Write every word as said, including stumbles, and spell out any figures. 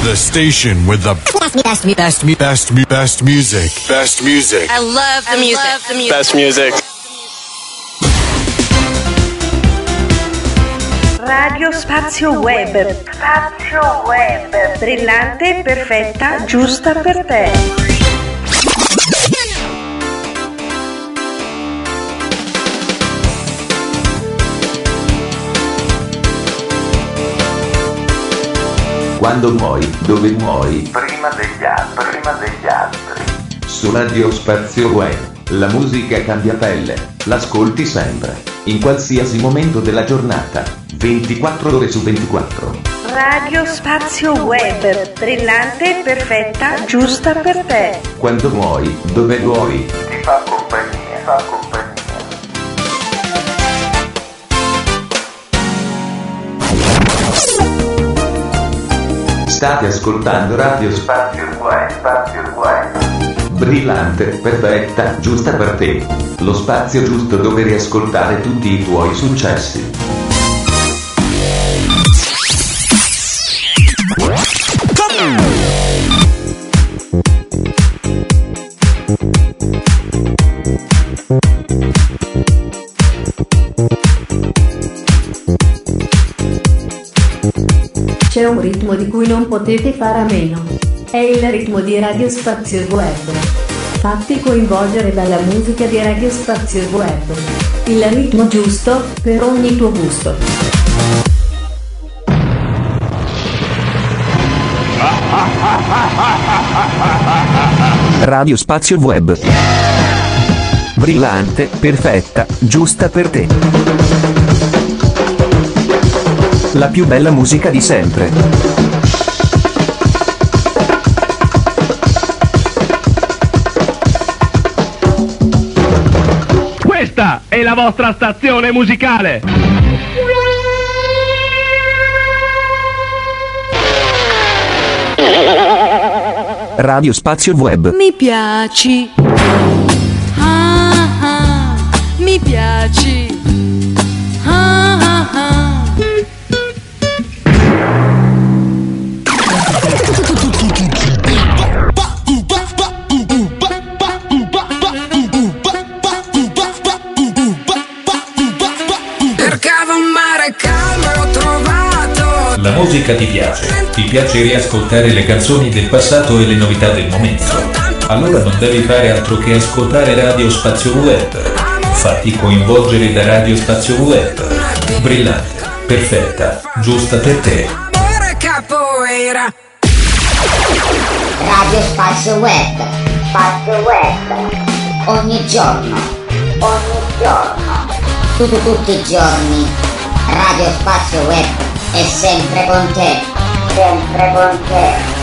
The station with the best, best, best, best, best music. Best music. I love the music. I love the music. Best music. Radio Spazio Web. Spazio Web. Brillante, perfetta, giusta per te. Quando muori, dove muori? Prima degli altri, prima degli altri. Su Radio Spazio Web, la musica cambia pelle, l'ascolti sempre, in qualsiasi momento della giornata, ventiquattro ore su ventiquattro. Radio Spazio Web, brillante, perfetta, giusta per te. Quando muori, dove vuoi? Ti fa compagnia, fa compagnia. State ascoltando Radio Spazio Web, Spazio Web. Brillante, perfetta, giusta per te. Lo spazio giusto dove riascoltare tutti i tuoi successi. C'è un ritmo di cui non potete fare a meno. È il ritmo di Radio Spazio Web. Fatti coinvolgere dalla musica di Radio Spazio Web. Il ritmo giusto per ogni tuo gusto. Radio Spazio Web. Brillante, perfetta, giusta per te. La più bella musica di sempre. Questa è la vostra stazione musicale. Radio Spazio Web. Mi piaci. Ah, ah, mi piaci. Ah, ah, ah. La musica ti piace, ti piace riascoltare le canzoni del passato e le novità del momento. Allora non devi fare altro che ascoltare Radio Spazio Web. Fatti coinvolgere da Radio Spazio Web. Brillante, perfetta, giusta per te. Radio Spazio Web. Spazio Web. Ogni giorno, ogni giorno, tutti, tutti i giorni. Radio Spazio Web è sempre con te, sempre con te.